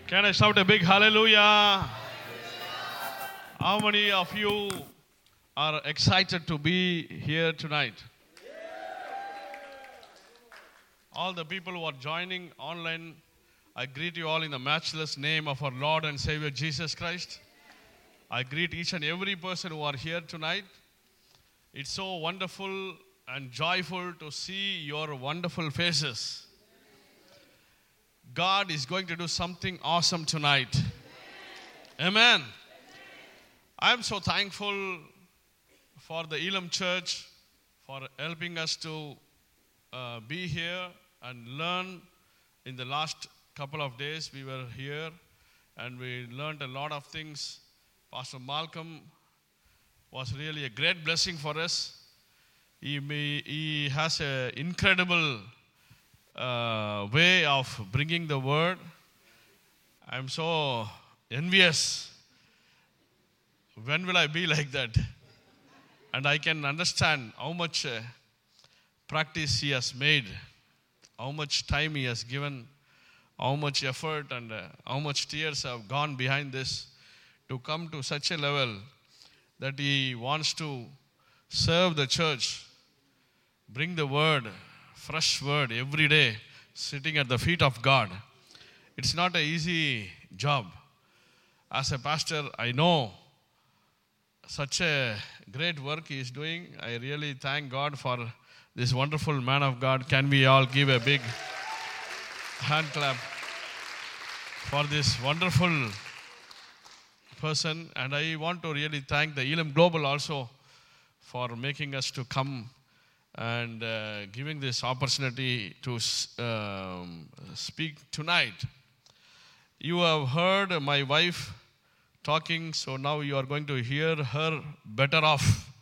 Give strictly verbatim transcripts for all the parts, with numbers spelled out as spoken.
Can I shout a big hallelujah? How many of you are excited to be here tonight? All the people who are joining online, I greet you all in the matchless name of our Lord and Savior Jesus Christ. I greet each and every person who are here tonight. It's so wonderful and joyful to see your wonderful faces. God is going to do something awesome tonight. Amen. I'm so thankful for the Elam Church for helping us to uh, be here and learn. In the last couple of days we were here and we learned a lot of things. Pastor Malcolm was really a great blessing for us. He, may, he has an incredible uh, way of bringing the word. I'm so envious. When will I be like that? And I can understand how much uh, practice he has made, how much time he has given, how much effort and uh, how much tears have gone behind this to come to such a level that he wants to serve the church, bring the word, fresh word every day, sitting at the feet of God. It's not an easy job. As a pastor, I know such a great work he is doing. I really thank God for this wonderful man of God. Can we all give a big hand clap for this wonderful person? And I want to really thank the Elam Global also for making us to come and uh, giving this opportunity to um, speak tonight. You have heard my wife talking, so now you are going to hear her better off.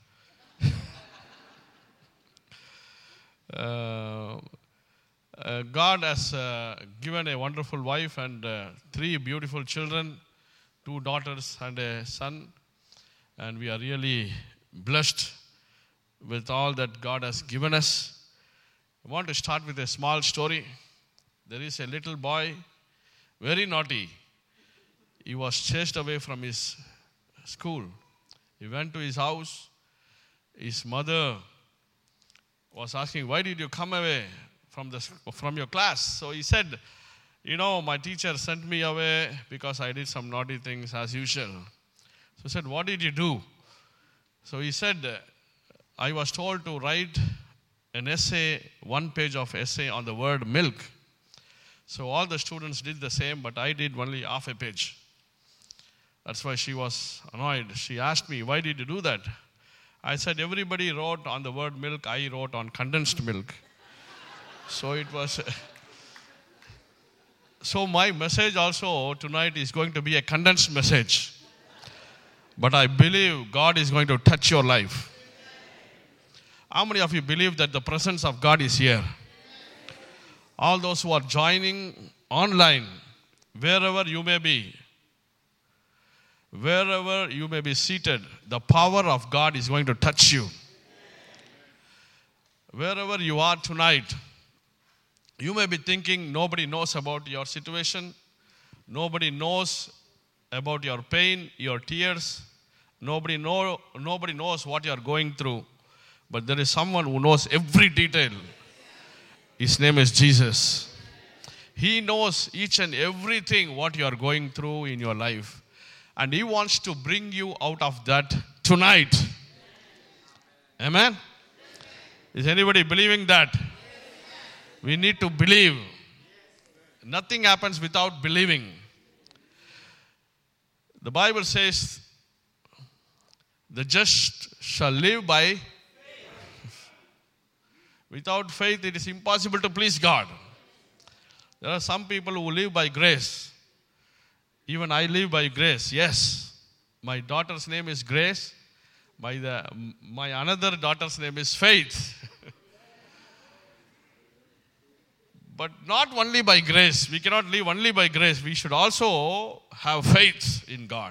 uh, uh, God has uh, given a wonderful wife and uh, three beautiful children, two daughters and a son, and we are really blessed with all that God has given us. I want to start with a small story. There is a little boy, very naughty. He was chased away from his school. He went to his house. His mother was asking, why did you come away from, the, from your class? So he said, you know, my teacher sent me away because I did some naughty things as usual. So he said, what did you do? So he said, I was told to write an essay, one page of essay on the word milk. So all the students did the same, but I did only half a page. That's why she was annoyed. She asked me, why did you do that? I said, everybody wrote on the word milk, I wrote on condensed milk. So it was... So my message also tonight is going to be a condensed message. But I believe God is going to touch your life. How many of you believe that the presence of God is here? All those who are joining online, wherever you may be, wherever you may be seated, the power of God is going to touch you. Wherever you are tonight, you may be thinking nobody knows about your situation. Nobody knows about your pain, your tears. Nobody know, nobody knows what you are going through. But there is someone who knows every detail. His name is Jesus. He knows each and everything what you are going through in your life. And He wants to bring you out of that tonight. Amen? Is anybody believing that? We need to believe. Nothing happens without believing. The Bible says, the just shall live by faith. Without faith, it is impossible to please God. There are some people who live by grace. Even I live by grace, yes. My daughter's name is Grace. My, the, my another daughter's name is Faith. But not only by grace. We cannot live only by grace. We should also have faith in God.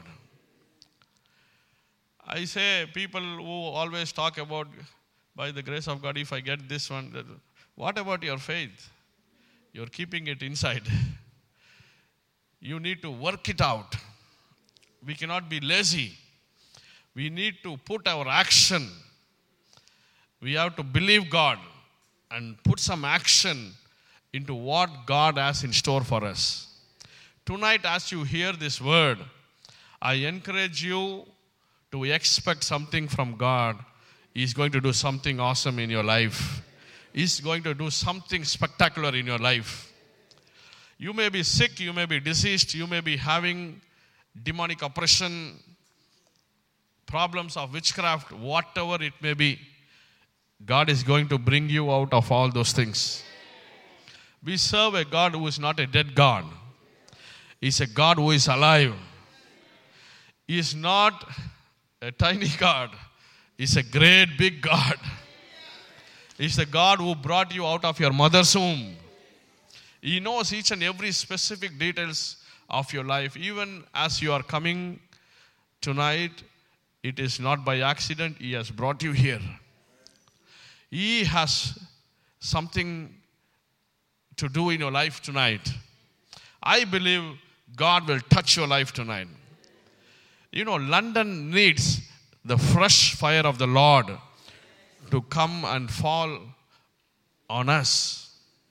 I say people who always talk about, by the grace of God, if I get this one, what about your faith? You're keeping it inside. You need to work it out. We cannot be lazy. We need to put our action. We have to believe God and put some action into what God has in store for us. Tonight, as you hear this word, I encourage you to expect something from God. He's going to do something awesome in your life. He's going to do something spectacular in your life. You may be sick, you may be diseased, you may be having demonic oppression, problems of witchcraft, whatever it may be. God is going to bring you out of all those things. We serve a God who is not a dead God. He's a God who is alive. He is not a tiny God. He's a great big God. He's the God who brought you out of your mother's womb. He knows each and every specific details of your life. Even as you are coming tonight, it is not by accident. He has brought you here. He has something to do in your life tonight. I believe God will touch your life tonight. You know, London needs the fresh fire of the Lord to come and fall on us.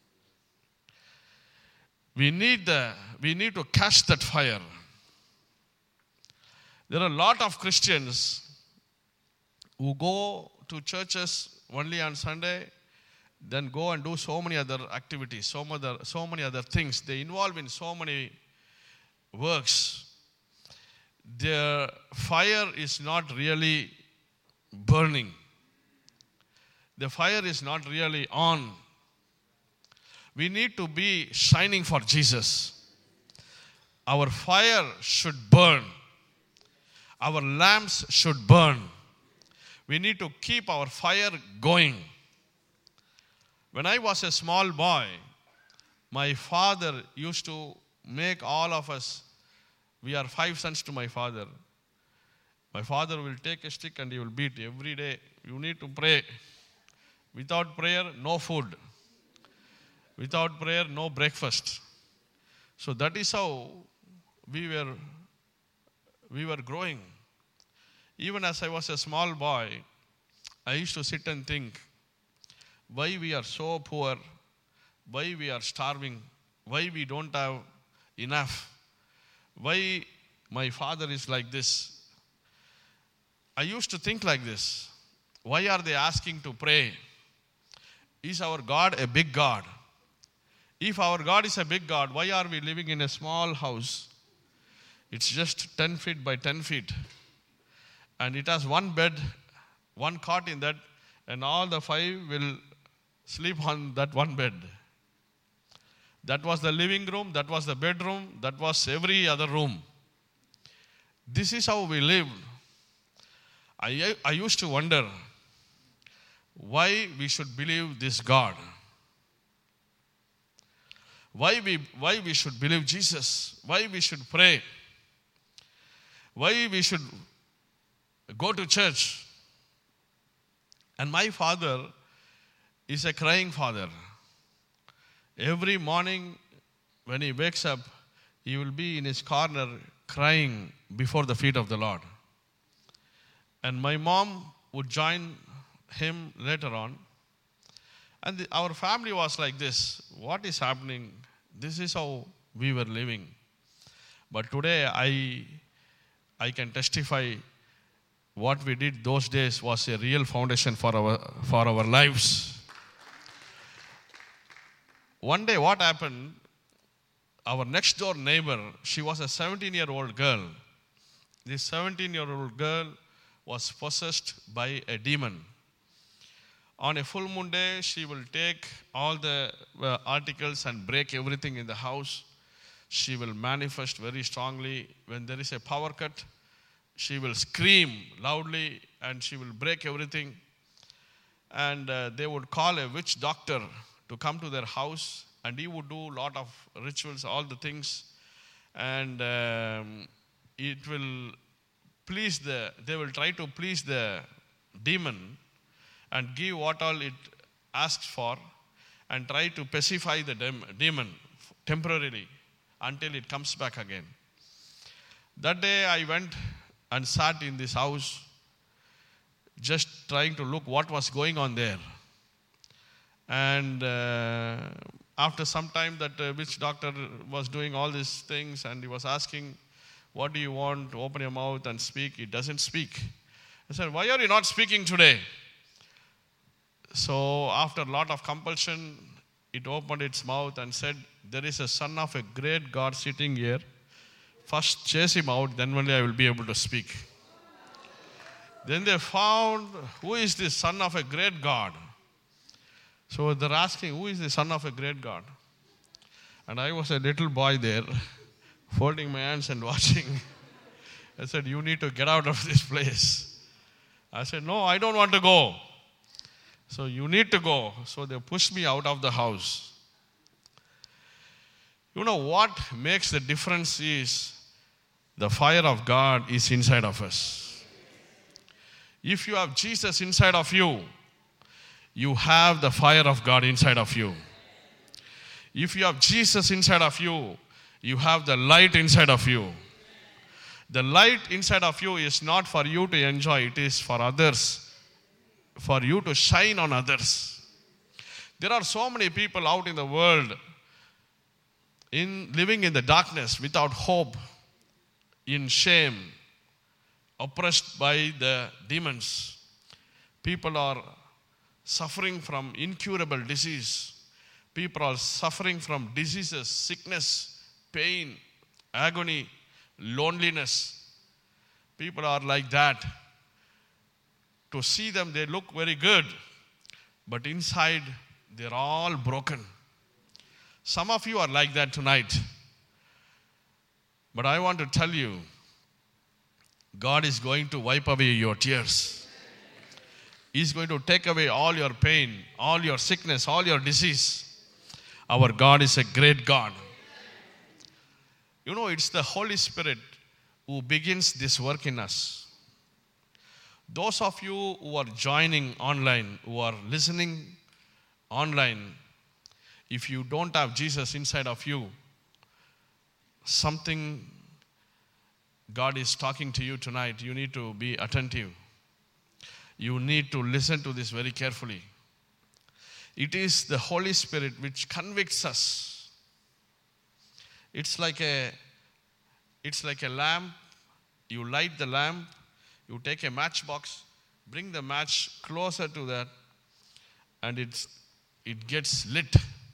We need the we need to catch that fire. There are a lot of Christians who go to churches only on Sunday, then go and do so many other activities, so many other, so many other things. They involve in so many works. Their fire is not really burning. The fire is not really on. We need to be shining for Jesus. Our fire should burn. Our lamps should burn. We need to keep our fire going. When I was a small boy, my father used to make all of us, we are five sons to my father. My father will take a stick and he will beat every day. You need to pray. Without prayer, no food. Without prayer, no breakfast. So that is how we were, we were growing. Even as I was a small boy, I used to sit and think, why we are so poor, why we are starving, why we don't have enough, why my father is like this. I used to think like this. Why are they asking to pray? Is our God a big God? If our God is a big God, why are we living in a small house? It's just ten feet by ten feet. And it has one bed, one cot in that, and all the five will sleep on that one bed. That was the living room, that was the bedroom, that was every other room. This is how we lived. I, I used to wonder why we should believe this God. Why we, why we should believe Jesus. Why we should pray. Why we should go to church. And my father is a crying father. Every morning when he wakes up, he will be in his corner crying before the feet of the Lord. And my mom would join him later on. And the, our family was like this. What is happening? This is how we were living. But today I, I can testify what we did those days was a real foundation for our, for our lives. One day what happened, our next door neighbor, she was a seventeen-year-old girl. This seventeen-year-old girl was possessed by a demon. On a full moon day, she will take all the uh, articles and break everything in the house. She will manifest very strongly. When there is a power cut, she will scream loudly and she will break everything. And uh, they would call a witch doctor to come to their house, and he would do a lot of rituals, all the things. And um, it will please the, they will try to please the demon and give what all it asks for and try to pacify the dem- demon temporarily until it comes back again. That day I went and sat in this house, just trying to look what was going on there. And uh, after some time, that uh, witch doctor was doing all these things, and he was asking, what do you want? Open your mouth and speak. It doesn't speak. I said, why are you not speaking today? So after a lot of compulsion, it opened its mouth and said, there is a son of a great God sitting here. First chase him out, then only I will be able to speak. Then they found, who is this son of a great God? So they're asking, who is the son of a great God? And I was a little boy there, folding my hands and watching. I said, you need to get out of this place. I said, no, I don't want to go. So you need to go. So they pushed me out of the house. You know what makes the difference is the fire of God is inside of us. If you have Jesus inside of you, you have the fire of God inside of you. If you have Jesus inside of you, you have the light inside of you. The light inside of you is not for you to enjoy, it is for others, for you to shine on others. There are so many people out in the world in living in the darkness without hope, in shame, oppressed by the demons. People are suffering from incurable disease. People are suffering from diseases, sickness, pain, agony, loneliness. People are like that. To see them, they look very good, but inside, they're all broken. Some of you are like that tonight. But I want to tell you, God is going to wipe away your tears. He's going to take away all your pain, all your sickness, all your disease. Our God is a great God. You know, it's the Holy Spirit who begins this work in us. Those of you who are joining online, who are listening online, if you don't have Jesus inside of you, something God is talking to you tonight, you need to be attentive. You need to listen to this very carefully. It is the Holy Spirit which convicts us. It's like a, it's like a lamp. You light the lamp, you take a matchbox, bring the match closer to that, and it's, it gets lit.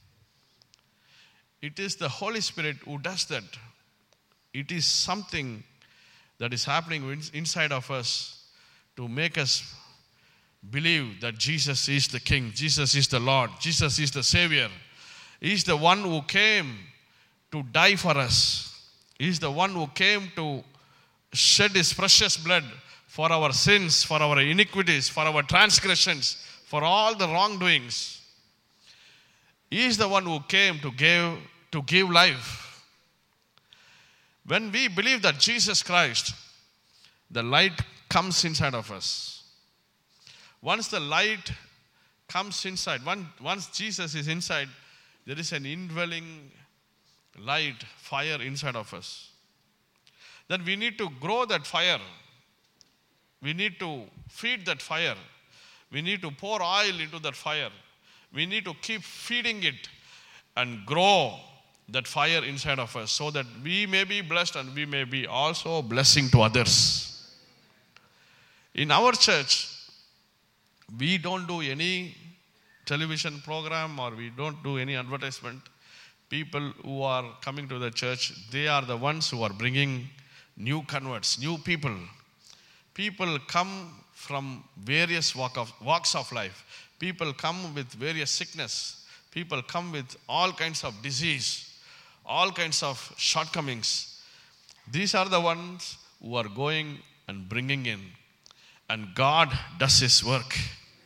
It is the Holy Spirit who does that. It is something that is happening inside of us to make us believe that Jesus is the King, Jesus is the Lord, Jesus is the Savior. He is the one who came to die for us. He is the one who came to shed His precious blood for our sins, for our iniquities, for our transgressions, for all the wrongdoings. He is the one who came to give, to give life. When we believe that Jesus Christ, the light comes inside of us. Once the light comes inside, once Jesus is inside, there is an indwelling light, fire inside of us. Then we need to grow that fire. We need to feed that fire. We need to pour oil into that fire. We need to keep feeding it and grow that fire inside of us so that we may be blessed and we may be also a blessing to others. In our church, we don't do any television program or we don't do any advertisement. People who are coming to the church, they are the ones who are bringing new converts, new people. People come from various walk of, walks of life. People come with various sickness. People come with all kinds of disease, all kinds of shortcomings. These are the ones who are going and bringing in. And God does His work.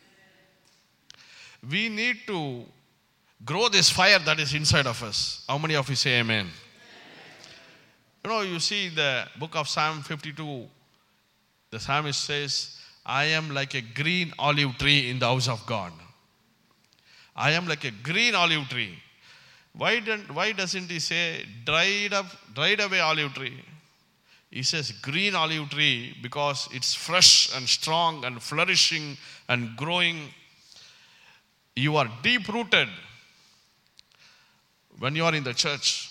We need to grow this fire that is inside of us. How many of you say amen? Amen. You know, you see the book of Psalm fifty-two, the psalmist says, I am like a green olive tree in the house of God. I am like a green olive tree. Why, don't, why doesn't he say dried up, dried away olive tree? He says green olive tree because it's fresh and strong and flourishing and growing. You are deep rooted when you are in the church.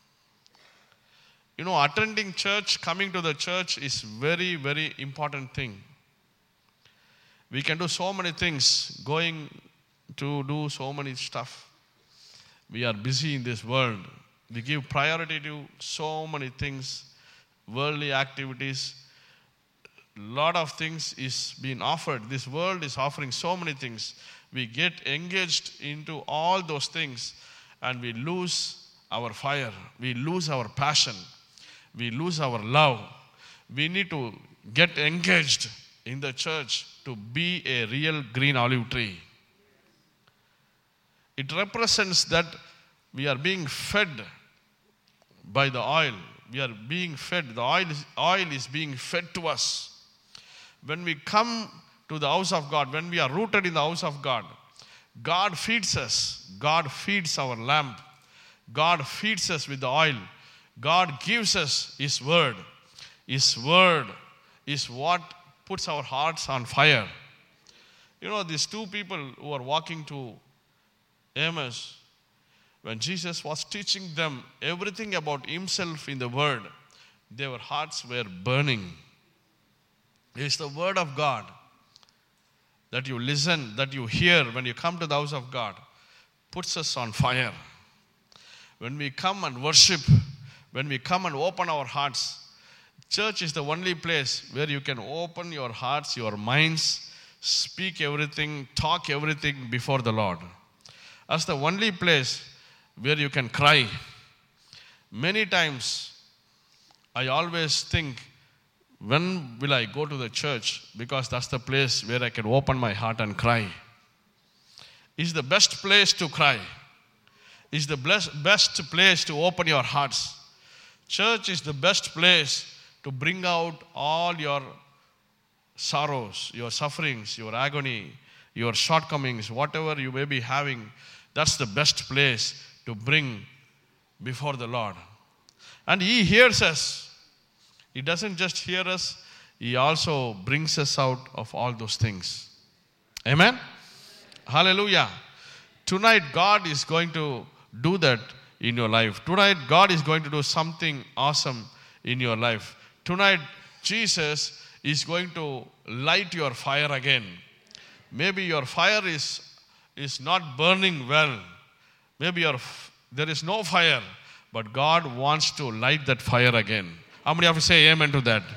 You know, attending church, coming to the church is very, very important thing. We can do so many things, going to do so many stuff. We are busy in this world. We give priority to so many things, worldly activities. Lot of things is being offered. This world is offering so many things. We get engaged into all those things and we lose our fire. We lose our passion. We lose our love. We need to get engaged in the church to be a real green olive tree. It represents that we are being fed by the oil. We are being fed. The oil is, oil is being fed to us. When we come to the house of God, when we are rooted in the house of God, God feeds us. God feeds our lamp. God feeds us with the oil. God gives us His word. His word is what puts our hearts on fire. You know, these two people who are walking to Emmaus, when Jesus was teaching them everything about Himself in the word, their hearts were burning. It's the word of God that you listen, that you hear when you come to the house of God, puts us on fire. When we come and worship, when we come and open our hearts, church is the only place where you can open your hearts, your minds, speak everything, talk everything before the Lord. That's the only place where you can cry. Many times, I always think, when will I go to the church? Because that's the place where I can open my heart and cry. It's the best place to cry. It's the best place to open your hearts. Church is the best place to bring out all your sorrows, your sufferings, your agony, your shortcomings, whatever you may be having. That's the best place to bring before the Lord. And He hears us. He doesn't just hear us, He also brings us out of all those things. Amen? Hallelujah. Tonight God is going to do that in your life. Tonight God is going to do something awesome in your life. Tonight Jesus is going to light your fire again. Maybe your fire is, is not burning well. Maybe your, there is no fire, but God wants to light that fire again. How many of you say amen to that?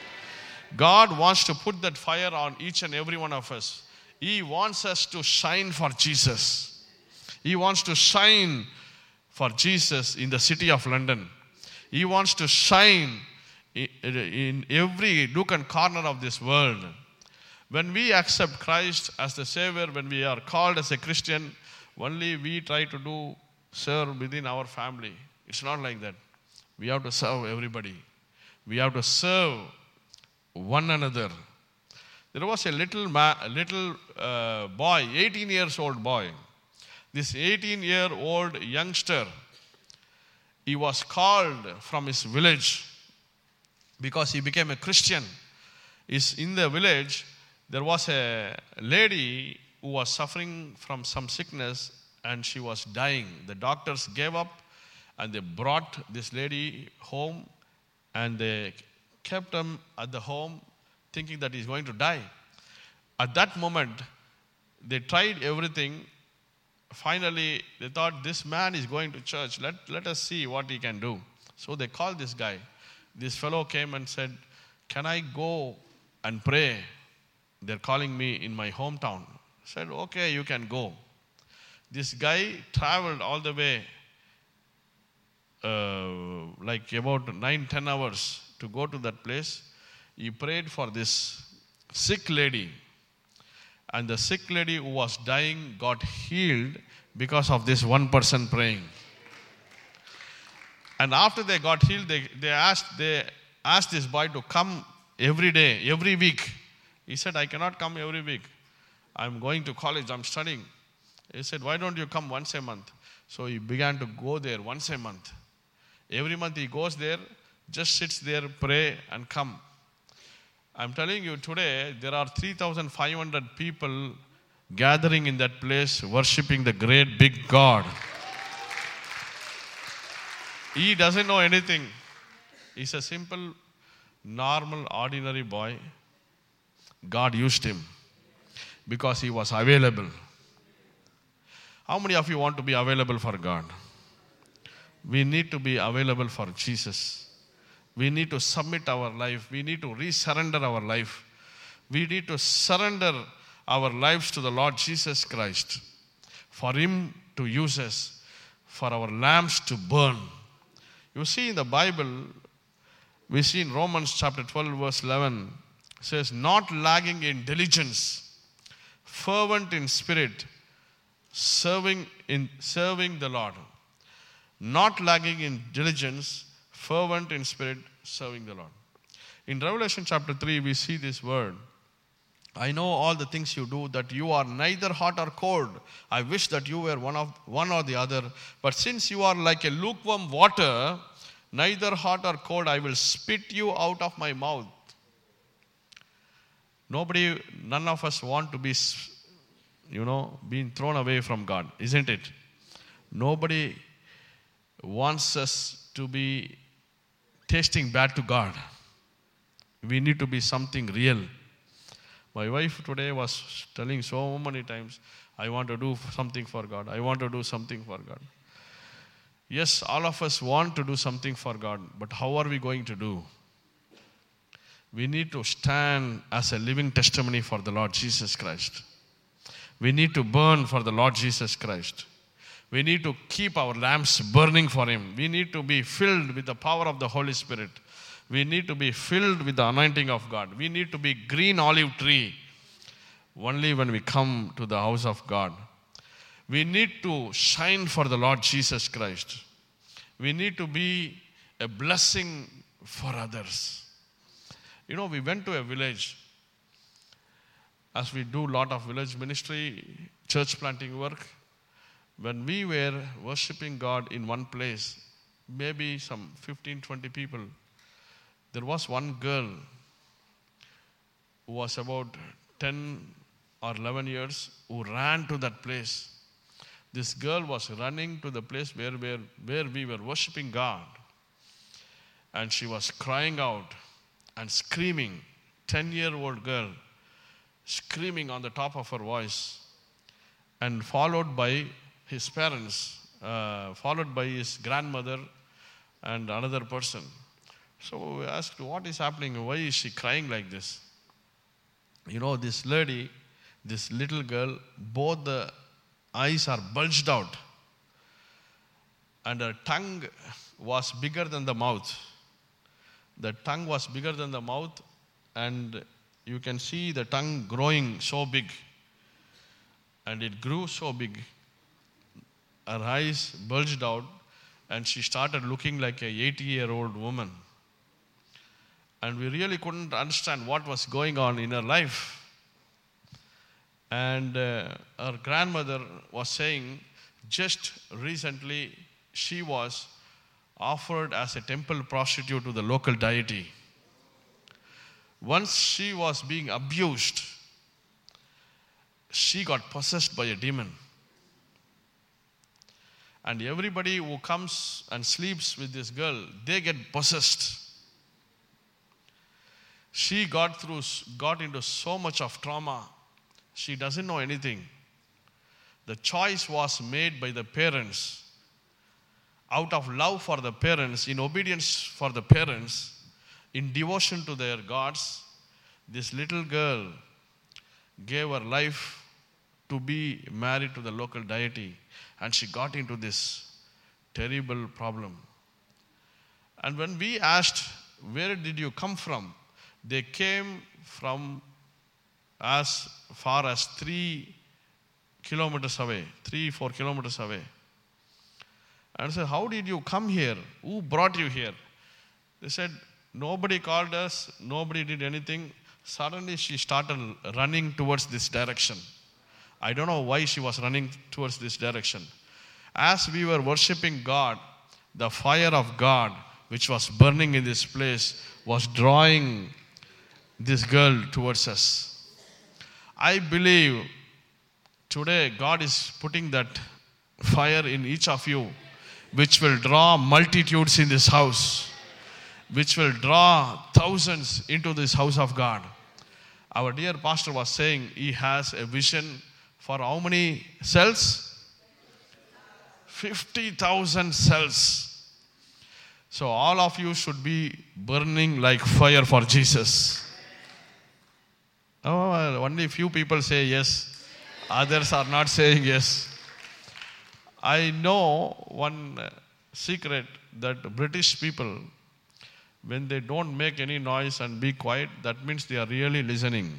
God wants to put that fire on each and every one of us. He wants us to shine for Jesus. He wants to shine for Jesus in the city of London. He wants to shine in every nook and corner of this world. When we accept Christ as the Savior, when we are called as a Christian, only we try to do serve within our family. It's not like that. We have to serve everybody. We have to serve one another. There was a little ma- a little uh, boy, eighteen years old boy. This eighteen year old youngster, he was called from his village because he became a Christian. Is in the village, there was a lady who was suffering from some sickness and she was dying. The doctors gave up and they brought this lady home and they kept him at the home thinking that he's going to die. At that moment, they tried everything. Finally, they thought, this man is going to church. Let, let us see what he can do. So they called this guy. This fellow came and said, can I go and pray? They're calling me in my hometown. I said, okay, you can go. This guy traveled all the way, uh, like about nine, ten hours to go to that place. He prayed for this sick lady. And the sick lady who was dying got healed because of this one person praying. And after they got healed, they, they asked they asked this boy to come every day, every week. He said, I cannot come every week. I'm going to college, I'm studying. He said, why don't you come once a month? So he began to go there once a month. Every month he goes there, just sits there, pray and come. I'm telling you today, there are three thousand five hundred people gathering in that place, worshipping the great big God. He doesn't know anything. He's a simple, normal, ordinary boy. God used him because he was available. How many of you want to be available for God? We need to be available for Jesus. We need to submit our life. We need to resurrender our life. We need to surrender our lives to the Lord Jesus Christ for Him to use us, for our lamps to burn. You see in the Bible, we see in Romans chapter twelve verse eleven, says, not lagging in diligence, fervent in spirit, serving in serving the Lord. Not lagging in diligence, fervent in spirit, serving the Lord. In Revelation chapter three, we see this word. I know all the things you do, that you are neither hot or cold. I wish that you were one of one or the other. But since you are like a lukewarm water, neither hot or cold, I will spit you out of my mouth. Nobody, none of us want to be, you know, being thrown away from God, isn't it? Nobody wants us to be tasting bad to God. We need to be something real. My wife today was telling so many times, I want to do something for God. I want to do something for God. Yes, all of us want to do something for God, but how are we going to do? We need to stand as a living testimony for the Lord Jesus Christ. We need to burn for the Lord Jesus Christ. We need to keep our lamps burning for Him. We need to be filled with the power of the Holy Spirit. We need to be filled with the anointing of God. We need to be green olive tree only when we come to the house of God. We need to shine for the Lord Jesus Christ. We need to be a blessing for others. You know, we went to a village. As we do a lot of village ministry, church planting work, when we were worshiping God in one place, maybe some fifteen, twenty people, there was one girl who was about ten or eleven years who ran to that place. This girl was running to the place where, where, where we were worshiping God. And she was crying out and screaming, ten-year-old girl, screaming on the top of her voice, and followed by his parents, uh, followed by his grandmother and another person. So we asked, what is happening? Why is she crying like this? You know, this lady, this little girl, both the eyes are bulged out, and her tongue was bigger than the mouth. The tongue was bigger than the mouth, and you can see the tongue growing so big. And it grew so big. Her eyes bulged out, and she started looking like a eighty-year-old woman. And we really couldn't understand what was going on in her life. And uh, her grandmother was saying, just recently she was offered as a temple prostitute to the local deity. Once she was being abused, she got possessed by a demon. And everybody who comes and sleeps with this girl, they get possessed. She got through, got into so much of trauma. She doesn't know anything. The choice was made by the parents. Out of love for the parents, in obedience for the parents, in devotion to their gods, this little girl gave her life to be married to the local deity. And she got into this terrible problem. And when we asked, where did you come from? They came from as far as three kilometers away, three, four kilometers away. And I said, how did you come here? Who brought you here? They said, nobody called us, nobody did anything. Suddenly she started running towards this direction. I don't know why she was running towards this direction. As we were worshiping God, the fire of God, which was burning in this place, was drawing this girl towards us. I believe today God is putting that fire in each of you, which will draw multitudes in this house, which will draw thousands into this house of God. Our dear pastor was saying he has a vision for how many cells? fifty thousand cells. So all of you should be burning like fire for Jesus. Oh, well, only few people say yes. Others are not saying yes. I know one secret that British people, when they don't make any noise and be quiet, that means they are really listening.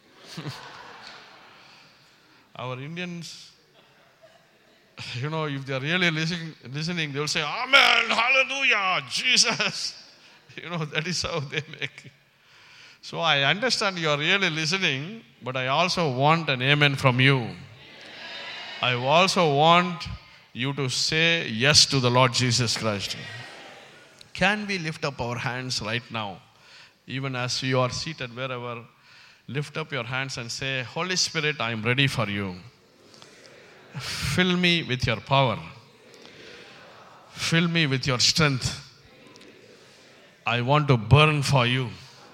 Our Indians, you know, if they are really listening, listening, they will say, Amen, Hallelujah, Jesus. You know, that is how they make it. So I understand you are really listening, but I also want an amen from you. Amen. I also want you to say yes to the Lord Jesus Christ. Can we lift up our hands right now? Even as you are seated wherever, lift up your hands and say, Holy Spirit, I am ready for you. Fill me with your power. Fill me with your strength. I want to burn for you.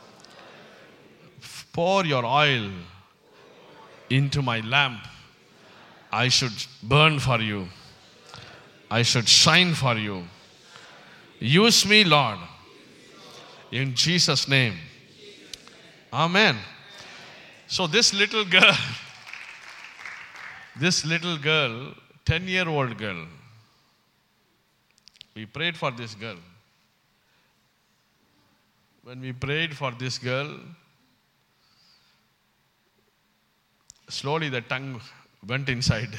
Pour your oil into my lamp. I should burn for you. I should shine for you. Use me, Lord. In Jesus' name. Amen. So this little girl, this little girl, ten-year-old girl, we prayed for this girl. When we prayed for this girl, slowly the tongue went inside.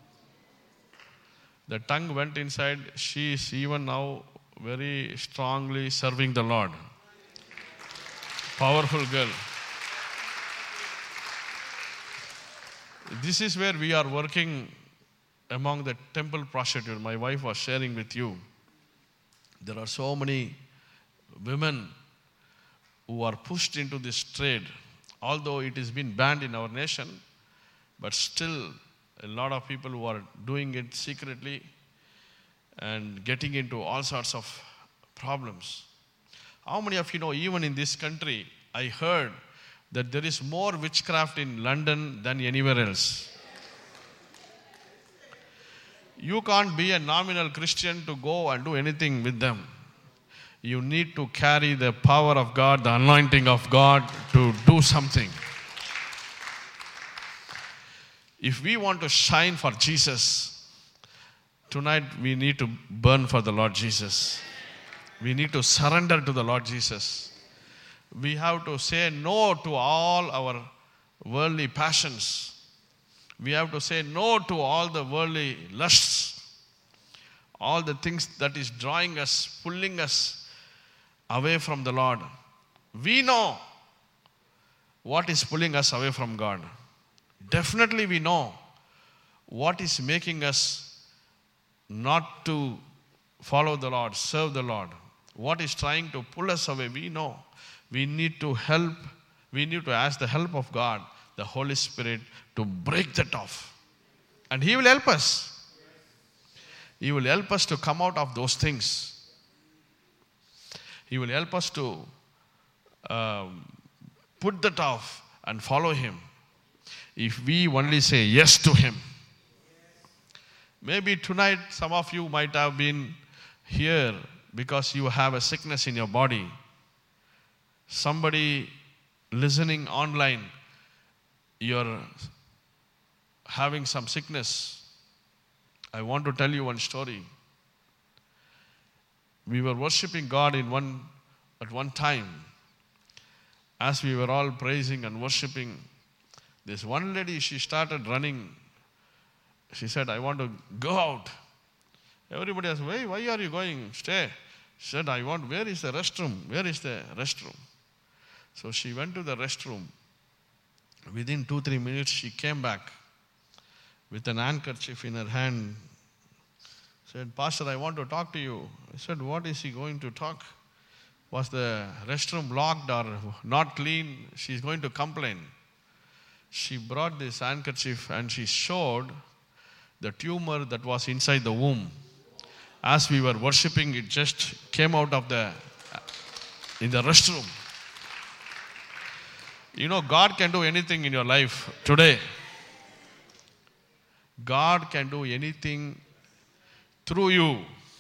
The tongue went inside. She is even now very strongly serving the Lord. Powerful girl. This is where we are working among the temple prostitutes. My wife was sharing with you. There are so many women who are pushed into this trade. Although it has been banned in our nation, but still a lot of people who are doing it secretly and getting into all sorts of problems. How many of you know, even in this country, I heard that there is more witchcraft in London than anywhere else. You can't be a nominal Christian to go and do anything with them. You need to carry the power of God, the anointing of God to do something. If we want to shine for Jesus, tonight we need to burn for the Lord Jesus. We need to surrender to the Lord Jesus. We have to say no to all our worldly passions. We have to say no to all the worldly lusts, all the things that is drawing us, pulling us away from the Lord. We know what is pulling us away from God. Definitely we know what is making us not to follow the Lord, serve the Lord. What is trying to pull us away, we know. We need to help, we need to ask the help of God, the Holy Spirit, to break that off. And He will help us. He will help us to come out of those things. He will help us to um, put that off and follow Him. If we only say yes to Him. Maybe tonight some of you might have been here because you have a sickness in your body. Somebody listening online, you're having some sickness. I want to tell you one story. We were worshiping God in one at one time. As we were all praising and worshiping, this one lady, she started running. She said, I want to go out. Everybody asked, why, why are you going? Stay. She said, I want, where is the restroom? Where is the restroom? So she went to the restroom. Within two, three minutes, she came back. with an handkerchief in her hand. Said, Pastor, I want to talk to you. I said, what is he going to talk? Was the restroom locked or not clean? She's going to complain. She brought this handkerchief and she showed the tumor that was inside the womb. As we were worshipping, it just came out of the, in the restroom. You know, God can do anything in your life today. God can do anything through you.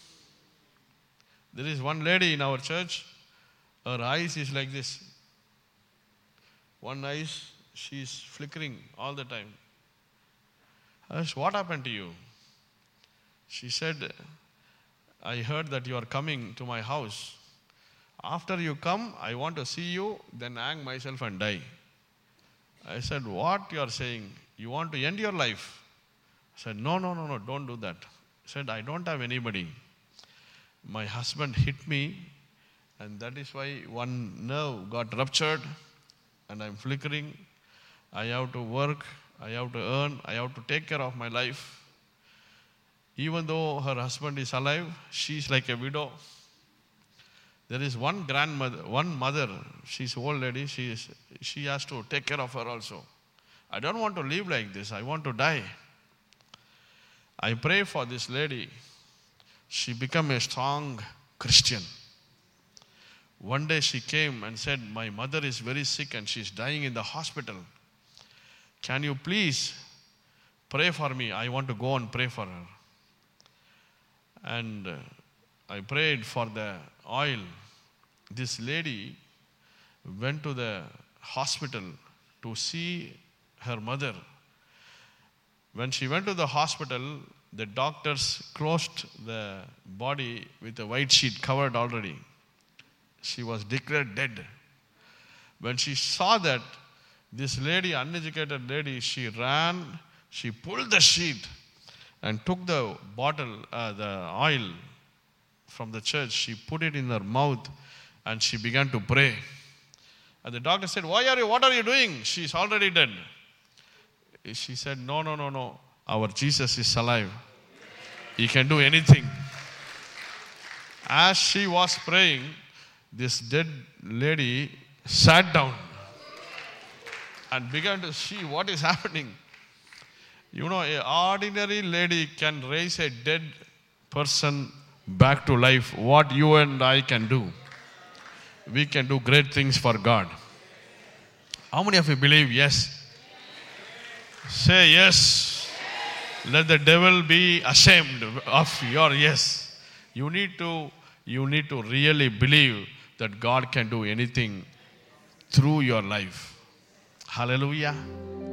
There is one lady in our church, her eyes is like this. One eye, she is flickering all the time. I asked, what happened to you? She said, I heard that you are coming to my house. After you come, I want to see you, then hang myself and die. I said, what you are saying? You want to end your life? I said, no, no, no, no, don't do that. I said, I don't have anybody. My husband hit me, and that is why one nerve got ruptured, and I'm flickering. I have to work, I have to earn, I have to take care of my life. Even though her husband is alive, she's like a widow. There is one grandmother, one mother, she's an old lady, she, is, she has to take care of her also. I don't want to live like this, I want to die. I pray for this lady. She became a strong Christian. One day she came and said, my mother is very sick and she's dying in the hospital. Can you please pray for me? I want to go and pray for her. And uh, I prayed for the oil. This lady went to the hospital to see her mother. When she went to the hospital, the doctors closed the body with a white sheet covered already. She was declared dead. When she saw that, this lady, uneducated lady, she ran, she pulled the sheet and took the bottle, uh, the oil from the church. She put it in her mouth and she began to pray. And the doctor said, why are you, what are you doing? She's already dead. She said, no, no, no, no. Our Jesus is alive. He can do anything. As she was praying, this dead lady sat down and began to see what is happening. You know, an ordinary lady can raise a dead person back to life. What you and I can do. We can do great things for God. How many of you believe yes? Say yes. Let the devil be ashamed of your yes. You need to, you need to really believe that God can do anything through your life. Hallelujah.